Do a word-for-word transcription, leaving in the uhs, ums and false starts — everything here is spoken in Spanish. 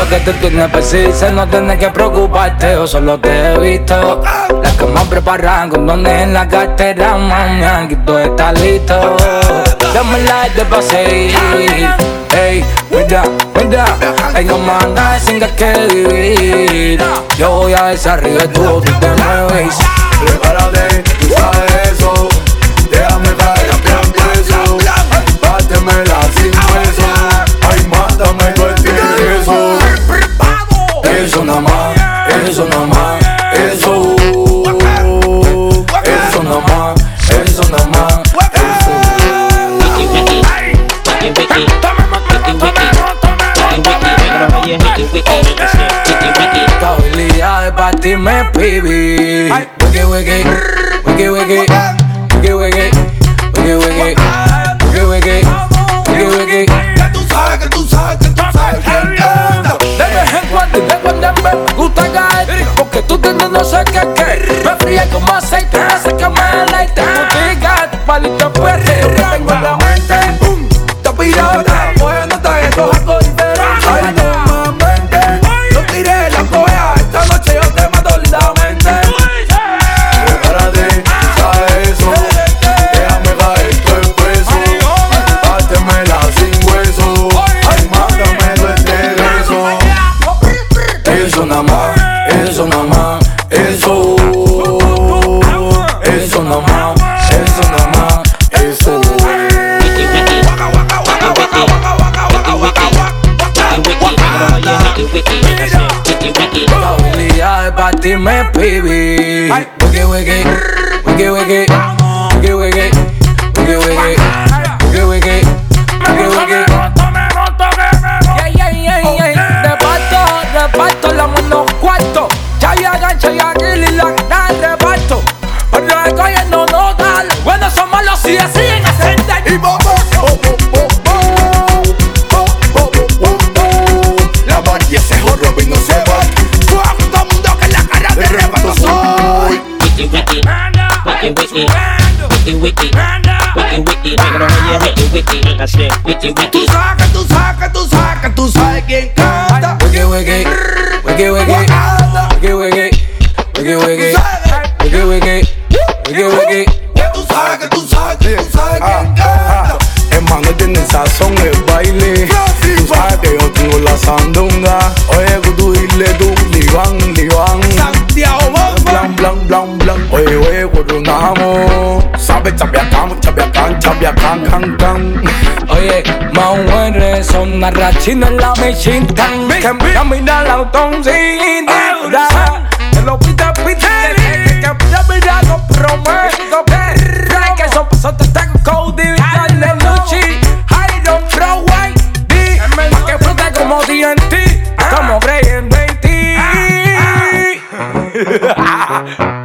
que tú tienes precisa, no tienes que preocuparte, yo solo te he visto. La cama preparada, condones en la cartera, mami, aquí todo está listo. Dame like de paseo, ey, mira, mira, ey, no me andas sin que vivir. Yo voy a esa arriba y tú, tú te mueves. Prepárate, tú sabes eso. Déjame caer a mi peso. Bátemela sin hueso. Ay, mátame, tú tienes eso. Eso nada más, eso nada más, eso. Eso nada más, eso nada más, eso. Habilidades pa' ti me pibí. Wiki wiki, wiki wiki, wiki wiki, wiki wiki, wiki wiki, wiki wiki. Que tú sabes, que tú sabes, que tú sabes que encanta. De vez en cuando y de cuando en vez me gusta caer, porque tú tienes no sé qué qué. Me fríe como aceite, hace que me deleite. Botica, palito fuerte, lo que tengo en la mente. Te pirata, moviéndote esto es algo diferente. Ay, no me mente, no tiré la coja. Esta noche yo te mato lindamente. Prepárate, sabes eso. Déjame caer tu expreso. Bátemela sin hueso. Ay, mátame, tú tienes eso. Eso nada más, eso nada más, eso. Eso nada más, eso nada más, eso. Habilidades pa' ti me pibí. Wiki wiki, wiki wiki, wiki wiki, wiki wiki, wiki wiki, wiki wiki. Reparto, reparto la mano cuarto. Chavia gancho y aquí la gana el reparto. Pero es cogiendo nota. Bueno, son malos si deciden ascender. Y vamos, oh, oh, oh, oh, oh, oh, oh, oh. La Barbie ese horror y no se va. Todo el mundo que la cara de reparto soy. Wiki wiki, wiki wiki, wiki wiki, wiki wiki, negro oye wiki wiki, that's it, wiki Tú wiki. sabes que tú sabes que tú sabes que tú sabes quién canta. Wiki wiki, wiki wiki, wiki wiki, wiki wiki, wiki wiki, wiki wiki. Que tú sabes que tú sabes que tú sabes quién canta. Hermano, tiene sazón el baile. Tú sabes que yo tengo la sandunga. Oye, que tú dile tú, Liván, Liván. Santiago Blan, blan, blan, blan. Oye, oye, coronamos. Sabes, chapiacán, chapiacán, chapiacán, can, can. Oye, más buen son narrachino en la mechintan. Que mira, mira la autoncita. Que lo pita, pita. Que mira, mira, lo prometo. Que son pasotes, tengo code y de Luchi. Iron Pro White D. Pa' que flote como D N T. Estamos creyendo en ti.